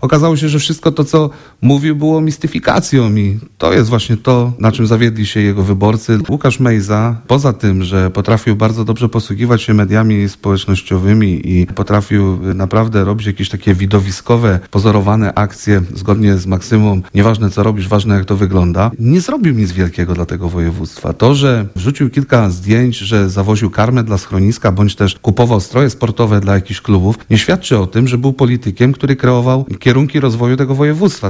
okazało się, że wszystko to, co mówił, było mistyfikacją i to jest właśnie to, na czym zawiedli się jego wyborcy. Łukasz Mejza, poza tym, że potrafił bardzo dobrze posługiwać się mediami społecznościowymi i potrafił naprawdę robić jakieś takie widowiskowe, pozorowane akcje zgodnie z maksymą nieważne co robisz, ważne jak to wygląda, nie zrobił nic wielkiego dla tego województwa. To, że wrzucił kilka zdjęć, że zawoził karmę dla schroniska, bądź też kupował stroje sportowe dla jakichś klubów, nie świadczy o tym, że był politykiem, który kreował kierunki rozwoju tego województwa.